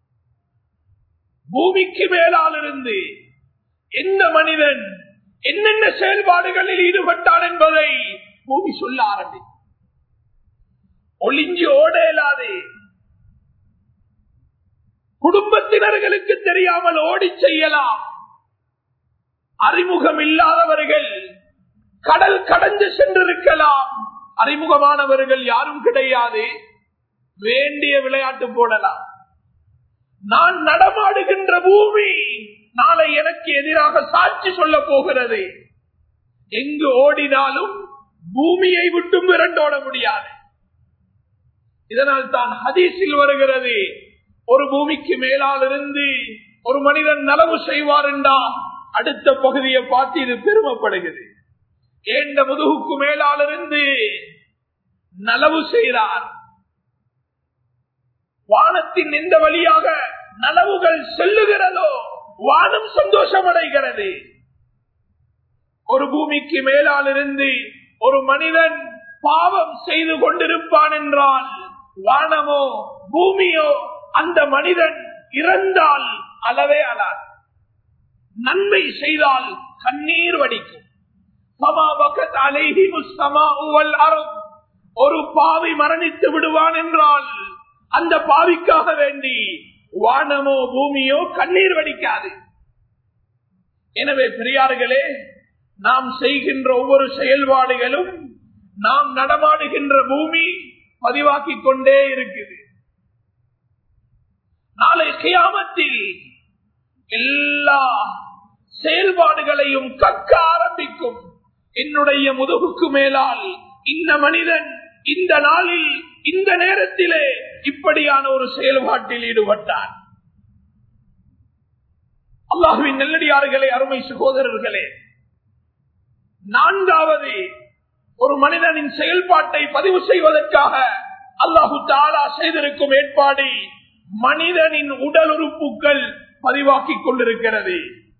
பூமிக்கு மேலால் இருந்து எந்த மனிதன் என்னென்ன செயல்பாடுகளில் ஈடுபட்டான் என்பதை பூமி சொல்ல ஆரம்பி. ஒளிஞ்சி ஓட இயலாது. குடும்பத்தினர்களுக்கு தெரியாமல் ஓடி செய்யலாம். அறிமுகம் இல்லாதவர்கள் கடல் கடந்து சென்றிருக்கலாம், அறிமுகமானவர்கள் யாரும் கிடையாது, வேண்டிய விளையாட்டு போடலாம். நான் நடமாடுகின்ற பூமி நாளை எனக்கு எதிராக சாட்சி சொல்ல போகிறது. எங்கு ஓடினாலும் பூமியை விட்டும் விரண்டோட முடியாது. இதனால் தான் ஹதீஸில் வருகிறது, ஒரு பூமிக்கு மேலால் இருந்து ஒரு மனிதன் நலவு செய்வார் என்றா அடுத்த பகுதியை பார்த்து இது பெருமைப்படுகிறது. ஏண்ட முதுகுக்கு மேலால் இருந்து நலவு செய்கிறார். வானத்தின் எந்த வழியாக நலவுகள் செல்லுகிறதோ வானம் சந்தோஷம் அடைகிறது. ஒரு பூமிக்கு மேலால் இருந்து ஒரு மனிதன் பாவம் செய்து கொண்டிருப்பான் என்றால் வானமோ பூமியோ அந்த மனிதன் இறந்தால் அளவே அழாது. நன்மை செய்தால் கண்ணீர் வடிக்கும். ஒரு பாவி மரணித்து விடுவான் என்றால் அந்த பாவிக்காக வேண்டி வானமோ பூமியோ கண்ணீர் வடிக்காது. எனவே பெரியார்களே, நாம் செய்கின்ற ஒவ்வொரு செயல்பாடுகளும் நாம் நடமாடுகின்ற பூமி பதிவாக்கிக் கொண்டே இருக்குது. நாளை கியாமத்தில் எல்லா செயல்பாடுகளையும் கற்க ஆரம்பிக்கும். என்னுடைய முதுகுக்கு மேலால் இந்த மனிதன் இந்த நாளில் இந்த நேரத்திலே இப்படியான ஒரு செயல்பாட்டில் ஈடுபட்டார். அல்லாஹ்வின் நல்லடியார்களே, அருமை சகோதரர்களே, நான்காவது ஒரு மனிதனின் செயல்பாட்டை பதிவு செய்வதற்காக அல்லாஹு தஆலா செய்திருக்கும் ஏற்பாடு மனிதனின் உடல் உறுப்புகள் பதிவாக்கிக் கொண்டிருக்கிறது.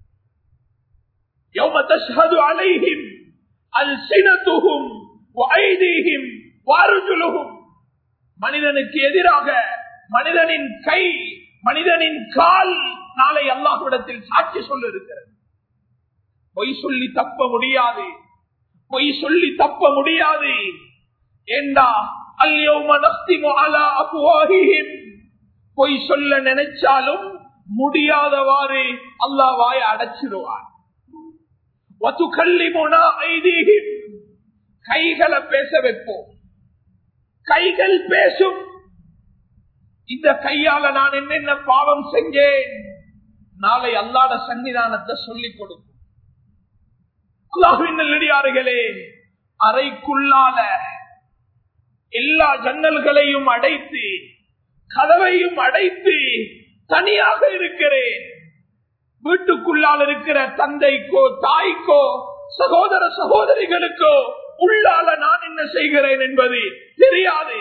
யௌம தஷ்ஹது அலைஹிம் அல்சினதுஹும் வஐதீஹிம் வஅர்ஜுலுஹும். மனிதனுக்கு எதிராக மனிதனின் கை, மனிதனின் கால் நாளை அல்லாஹ்விடத்தில் சாட்சி சொல்ல இருக்கிறது. பொய் சொல்லி தப்ப முடியாது, பொய் சொல்லி தப்ப முடியாது. ஏண்டா அல்யௌம நக்திமு அலா அஃப்வாஹிஹிம். பொய் சொல்ல நினைச்சாலும் முடியாதவாறு அல்லாஹ் வாயை அடைச்சிடுவார். வதுகல்லிமுனா ஐதீஹிம். கைகளை பேச வைப்போம், கைகள் பேசும். இந்த கையால நான் என்னென்ன பாவம் செஞ்சேன் நாளை அல்லாஹ்ட சன்னிதானத்தை சொல்லிக் கொடுக்கும். அல்லாஹ்வின் நல்லடியார்களே, அறைக்குள்ளால எல்லா ஜன்னல்களையும் அடைத்து கதவையும் அடைத்து தனியாக இருக்கிறேன். வீட்டுக்குள்ளால் இருக்கிற தந்தைக்கோ தாய்க்கோ சகோதர சகோதரிகளுக்கோ உள்ளால நான் என்ன செய்கிறேன் என்பது தெரியாது.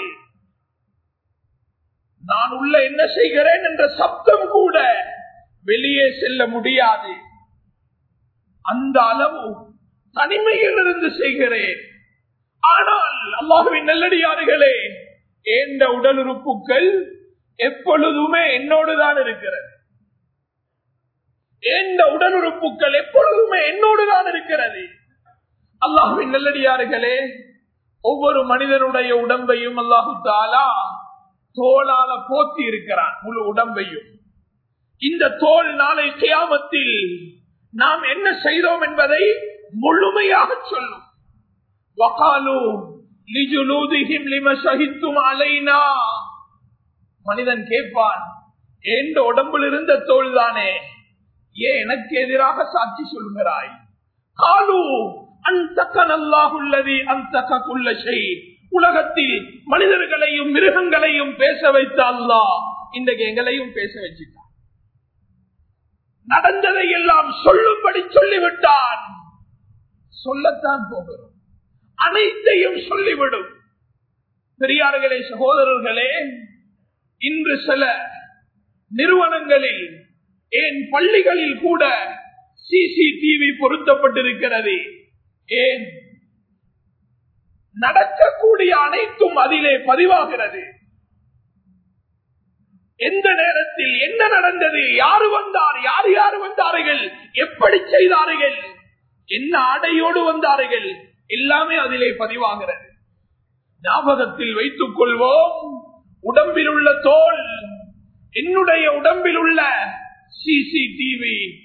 நான் உள்ள என்ன செய்கிறேன் என்ற சப்தம் கூட வெளியே செல்ல முடியாது. அந்த அளவு தனிமையில் இருந்து செய்கிறேன். ஆனால் அல்லாஹ்வின் நல்லடியார்களே, ஏண்ட உடல் உறுப்புகள் எப்பொழுதுமே என்னோடுதான் இருக்கிறது. ஏண்ட உடல் உறுப்புகள் எப்பொழுதுமே என்னோடுதான் இருக்கிறது. அல்லாஹ்வின் நல்லடியார்களே, ஒவ்வொரு மனிதனுடைய உடம்பையும் அல்லாஹு தஆலா தோளால போத்தி இருக்கிறான், முழு உடம்பையும். இந்த தோல் நாளை கியாமத்தில் நாம் என்ன செய்தோம் என்பதை முழுமையாக சொல்லும். வகாலு லிஜுலூதிஹிம் லிம ஷஹித்தும் அலைனா. மனிதன் கேட்பான், எந்த உடம்பில் இருந்த தோல் தானே, ஏன் எனக்கு எதிராக சாட்சி சொல்கிறாய்? காலு அன்தகனல்லாஹுல்லதி அன்தக குல்ல ஷை. உலகத்தில் மனிதர்களையும் மிருகங்களையும் பேச வைத்த அல்லாஹ் இன்றைக்கு எங்களையும் பேச வச்சிட்டான். நடந்ததை எல்லாம் சொல்லும்படி சொல்லிவிட்டான். சொல்லத்தான் போகிறோம், அனைத்தையும் சொல்லிவிடும். பெரியார்களே, சகோதரர்களே, இன்று சில நிறுவனங்களில், ஏன் பள்ளிகளில் கூட சிசிடிவி பொருத்தப்பட்டிருக்கிறது. ஏன் நடக்கக்கூடிய அனைத்தும் அதிலே பதிவாகிறது. எந்த நேரத்தில் என்ன நடந்தது, யாரு வந்தார், யார் யார் வந்தார்கள், எப்படி செய்தார்கள், என்ன ஆடையோடு வந்தார்கள், எல்லாமே அதிலே பதிவாகிறது. ஞாபகத்தில் வைத்துக் கொள்வோம், உடம்பில் உள்ள தோல் என்னுடைய உடம்பில் உள்ள சிசிடிவி.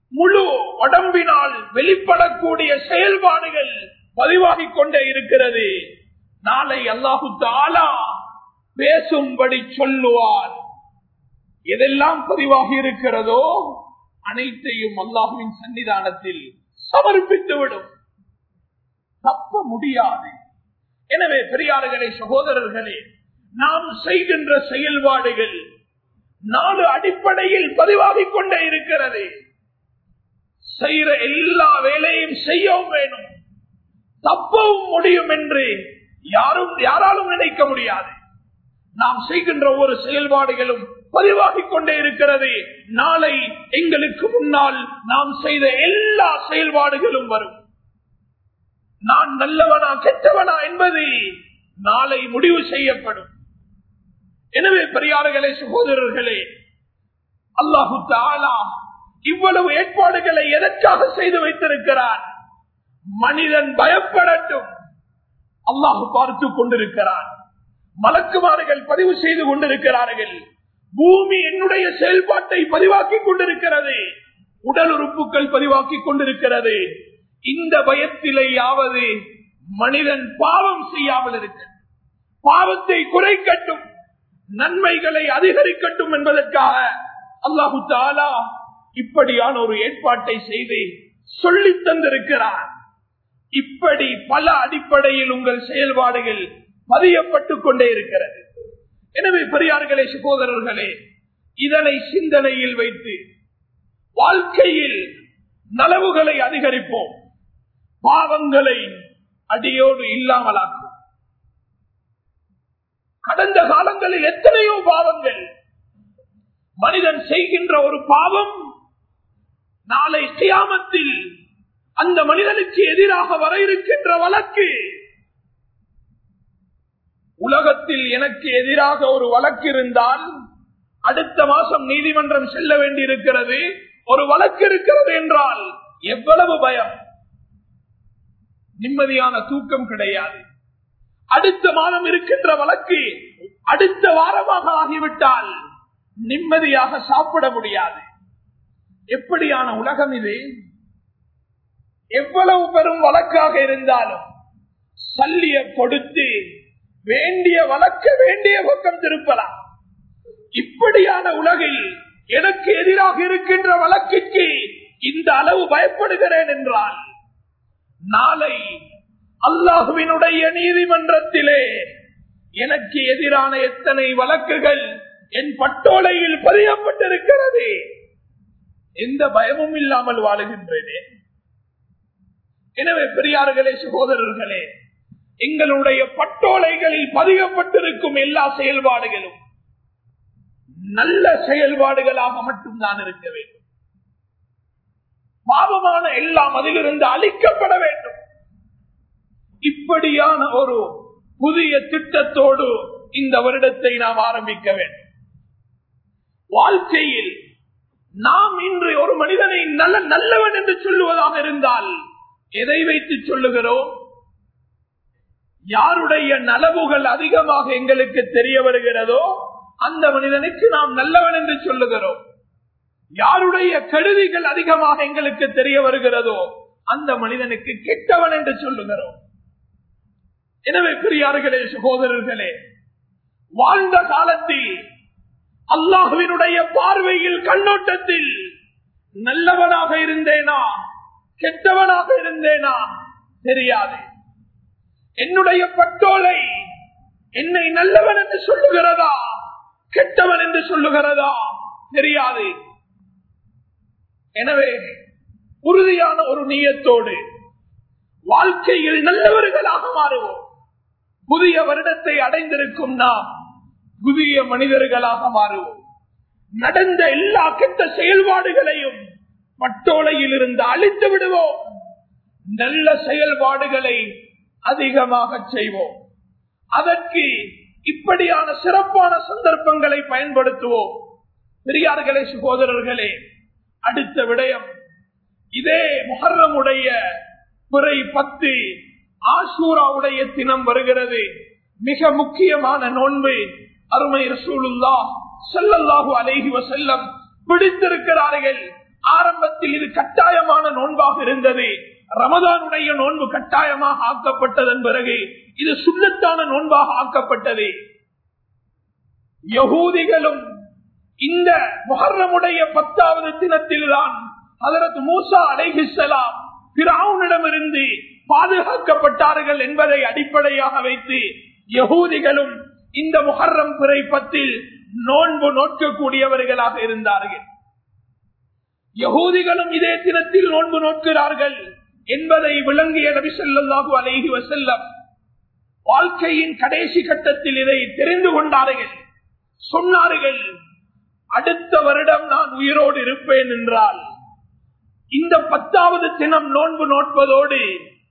முழு உடம்பினால் வெளிப்படக்கூடிய செயல்பாடுகள் பதிவாகிக் கொண்டே இருக்கிறது. நாளை அல்லாஹு தஆலா பேசும்படி சொல்லுவார். எதெல்லாம் பதிவாகி இருக்கிறதோ அனைத்தையும் அல்லாஹுவின் சன்னிதானத்தில் சமர்ப்பித்துவிடும். தப்ப முடியாது. எனவே பெரியார்களே, சகோதரர்களே, நாம் செய்கின்ற செயல்பாடுகள் நாலு அடிப்படையில் பதிவாகிக் கொண்டே இருக்கிறது. செய்கிற எல்லா வேலையும் செய்யவும் வேணும், தப்பவும் முடியும் என்று யாரும் யாராலும் நினைக்க முடியாது. நாம் செய்கின்ற ஒவ்வொரு செயல்பாடுகளும் பதிவாகிக் கொண்டே இருக்கிறது. நாளை எங்களுக்கு முன்னால் நாம் செய்த எல்லா செயல்பாடுகளும் வரும். நான் நல்லவனா கெட்டவனா என்பது நாளை முடிவு செய்யப்படும். எனவே பெரியார்களே, சகோதரர்களே, அல்லாஹு தஆலா இவ்வளவு ஏற்பாடுகளை எதற்காக செய்து வைத்திருக்கிறார்? மனிதன் பயப்படட்டும். அல்லாஹ் பார்த்து கொண்டிருக்கிறான். மலக்குமார்கள் பதிவு செய்து கொண்டிருக்கிறார்கள். பூமி என்னுடைய செயல்பாட்டை பதிவாக்கிக் கொண்டிருக்கிறது. உடல் உறுப்புகள் பதிவாக்கிக் கொண்டிருக்கிறது. இந்த பயத்திலேயாவது மனிதன் பாவம் செய்யாமல் இருக்க, பாவத்தை குறைக்கட்டும், நன்மைகளை அதிகரிக்கட்டும் என்பதற்காக அல்லாஹு தஆலா இப்படியான ஒரு ஏற்பாட்டை செய்து சொல்லி தந்திருக்கிறார். இப்படி பல அடிப்படையில் உங்கள் செயல்பாடுகள் பதியப்பட்டுக் கொண்டே இருக்கிறது. எனவே பெரியார்களே, சகோதரர்களே, இதனை சிந்தனையில் வைத்து வாழ்க்கையில் நலவுகளை அதிகரிப்போம், பாவங்களை அடியோடு இல்லாமலாக்கும். கடந்த காலங்களில் எத்தனையோ பாவங்கள், மனிதன் செய்கின்ற ஒரு பாவம் நாளை கியாமத்தில் அந்த மனிதனுக்கு எதிராக வர இருக்கின்ற வழக்கு. உலகத்தில் எனக்கு எதிராக ஒரு வழக்கு இருந்தால் அடுத்த மாசம் நீதிமன்றம் செல்ல வேண்டியிருக்கிறது, ஒரு வழக்கு இருக்கிறது என்றால் எவ்வளவு பயம், நிம்மதியான தூக்கம் கிடையாது. அடுத்த மாதம் இருக்கின்ற வழக்கு அடுத்த வாரமாக ஆகிவிட்டால் நிம்மதியாக சாப்பிட முடியாது. எப்படியான உலகம் இது? எவ்வளவு பெரும் வழக்காக இருந்தாலும் சல்லிய கொடுத்து வேண்டிய வழக்க வேண்டிய பக்கம் திருப்பலாம். இப்படியான உலகில் எனக்கு எதிராக இருக்கின்ற வழக்கிற்கு இந்த அளவு பயப்படுகிறேன் என்றால் நாளை அல்லாஹுவினுடைய நீதிமன்றத்திலே எனக்கு எதிரான எத்தனை வழக்குகள் என் பட்டோலையில் பதியப்பட்டிருக்கிறது. எந்த பயமும் இல்லாமல் வாழுகின்றேனே. எனவே பெரியார்களே, சகோதரர்களே, எங்களுடைய பட்டோலைகளில் பதியப்பட்டிருக்கும் எல்லா செயல்பாடுகளும் நல்ல செயல்பாடுகளாக மட்டும்தான் இருக்க வேண்டும். பாவமான எல்லாம் அதிலிருந்து அழிக்கப்பட வேண்டும். இப்படியான ஒரு புதிய திட்டத்தோடு இந்த வருடத்தை நாம் ஆரம்பிக்க வேண்டும். வாழ்க்கையில் நாம் இன்று ஒரு மனிதனை நல்ல நல்லவன் என்று சொல்லுவதாக இருந்தால் எதை வைத்து சொல்லுகிறோம்? யாருடைய நலவுகள் அதிகமாக எங்களுக்கு தெரிய வருகிறதோ அந்த மனிதனுக்கு நாம் நல்லவன் என்று சொல்லுகிறோம். யாருடைய கெடுதிகள் அதிகமாக எங்களுக்கு தெரிய வருகிறதோ அந்த மனிதனுக்கு கெட்டவன் என்று சொல்லுகிறோம். எனவே பெரியார்களே, சகோதரர்களே, வாழ்ந்த காலத்தில் அல்லாஹ்வினுடைய பார்வையில் கண்ணோட்டத்தில் நல்லவனாக இருந்தேனா கெட்டவனாக இருந்தேனா தெரியாது. என்னுடைய பட்டோலை என்னை நல்லவன் என்று சொல்லுகிறதா கெட்டவன் என்று சொல்லுகிறதா தெரியாது. எனவே உறுதியான ஒரு நியத்தோடு வாழ்க்கையில் நல்லவர்களாக மாறுவோம். புதிய வருடத்தை அடைந்திருக்கும் நாம் புதிய மனிதர்களாக மாறுவோம். நடந்த எல்லா கெட்ட செயல்பாடுகளையும் பட்டோலையில் இருந்து அழித்து விடுவோம். நல்ல செயல்பாடுகளை அதிகமாக செய்வோம். அதற்கு இப்படியான சிறப்பான சந்தர்ப்பங்களை பயன்படுத்துவோம். பெரியார்களே, சகோதரர்களே, அடுத்த விடயம் இதே முஹர்ரமுடைய பிறை பத்து ஆஷூராவுடைய தினம் வருகிறது. மிக முக்கியமான நோன்பு. அருமை ரசூலுல்லாஹ் ஸல்லல்லாஹு அலைஹி வஸல்லம் பிடித்திருக்கிறார்கள். ஆரம்பத்தில் இது கட்டாயமான நோன்பாக இருந்தது. ரமதானுடைய நோன்பு கட்டாயமாக ஆக்கப்பட்டதன் பிறகு இது சுன்னத்தான நோன்பாக ஆக்கப்பட்டது. யகூதிகளும் இந்த முஹர்ரமுடைய பத்தாவது தினத்தில்தான் ஹஜ்ரத் மூசா அலைஹிஸ்ஸலாம் ஃபிரௌனிடமிருந்து பாதுகாக்கப்பட்டார்கள் என்பதை அடிப்படையாக வைத்து யகூதிகளும் இந்த முஹர்ரம் பிறை பத்தில் நோன்பு நோக்கக்கூடியவர்களாக இருந்தார்கள். யகூதிகளும் இதே தினத்தில் நோன்பு நோக்கிறார்கள் என்பதை விளங்கிய நபி ஸல்லல்லாஹு அலைஹி வஸல்லம் வாழ்க்கையின் கடைசி கட்டத்தில் இதை தெரிந்து கொண்டார்கள். சொன்னார்கள், அடுத்த வருடம் நான் உயிரோடு இருப்பேன் என்றால் இந்த பத்தாவது தினம் நோன்பு நோட்பதோடு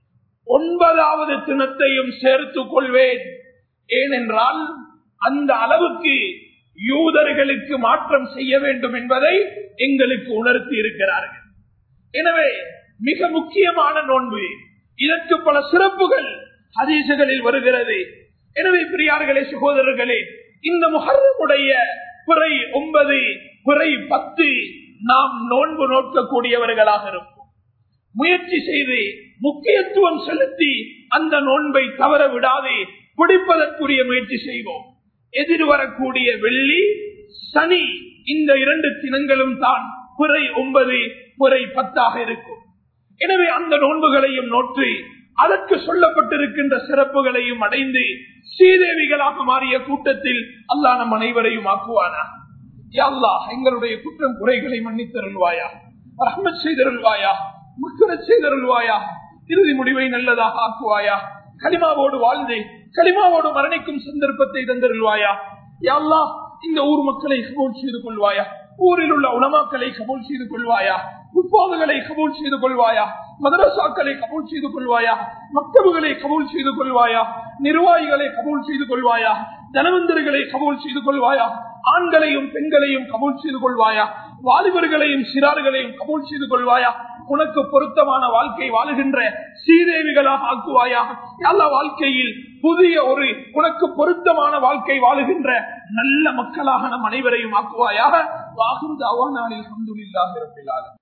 ஒன்பதாவது தினத்தையும் சேர்த்துக் கொள்வேன். ஏனென்றால் அந்த அளவுக்கு யூதர்களுக்கு மாற்றம் செய்ய வேண்டும் என்பதை எங்களுக்கு உணர்த்தி இருக்கிறார்கள். எனவே மிக முக்கியமான நோன்பு, இதற்கு பல சிறப்புகள் ஹதீசுகளில் வருகிறது. எனவே பிரியார்களே, சகோதரர்களே, இந்த முஹர்ரமுடைய பிறை ஒன்பது பிறை பத்து நாம் நோன்பு நோக்கக்கூடியவர்களாக இருப்போம். முயற்சி செய்து முக்கியத்துவம் செலுத்தி அந்த நோன்பை தவற விடாது பிடிப்பதற்குரிய முயற்சி செய்வோம். எதிர்வரக்கூடிய வெள்ளி சனி இந்த இரண்டு தினங்களும் தான் பிறை ஒன்பது பிறை பத்தாக இருக்கும். எனவே அந்த நோன்புகளையும் நோற்றி அதற்கு சொல்லப்பட்டிருக்கின்ற சிறப்புகளையும் அடைந்து ஸ்ரீதேவிகளாக மாறிய கூட்டத்தில் அல்லாஹ் நம் அனைவரையும் ஆக்குவானா. யா அல்லாஹ், எங்களுடைய குற்றம் குறைகளை மன்னித்தருள்வாயா, ரஹ்மத் செய்தருள்வாயா, மக்ஃபிரத் செய்தருள்வாயா, இறுதி முடிவை நல்லதாக ஆக்குவாயா, கலிமாவோடு வாழ்ந்து கலிமாவோடு மரணிக்கும் சந்தர்ப்பத்தை தந்தருள்வாயா. யா அல்லாஹ், இந்த ஊர் மக்களை கபூல் செய்து கொள்வாயா, ஊரில் உள்ள உலமாக்களை கபூல் செய்து கொள்வாயா, உட்பாதுகளை கபூல் செய்து கொள்வாயா, மதரசாக்களை கபூல் செய்து கொள்வாயா, மக்தபுகளை கபூல் செய்து கொள்வாயா, நிர்வாகிகளை கபூல் செய்து கொள்வாயா, தனவந்தர்களை கபூல் செய்து கொள்வாயா, ஆண்களையும் பெண்களையும் கபூல் செய்து கொள்வாயா, வாலிபர்களையும் சிறார்களையும் கபூல் செய்து கொள்வாயா. உனக்கு பொருத்தமான வாழ்க்கை வாழுகின்ற ஸ்ரீதேவிகளாக ஆக்குவாயா. எல்லா வாழ்க்கையில் புதிய ஒரு உனக்கு பொருத்தமான வாழ்க்கை வாழுகின்ற நல்ல மக்களாக நம் அனைவரையும் ஆக்குவாயாக. வாஹிரு தஅவானா அல்ஹம்துலில்லாஹி ரப்பில் ஆலமீன்.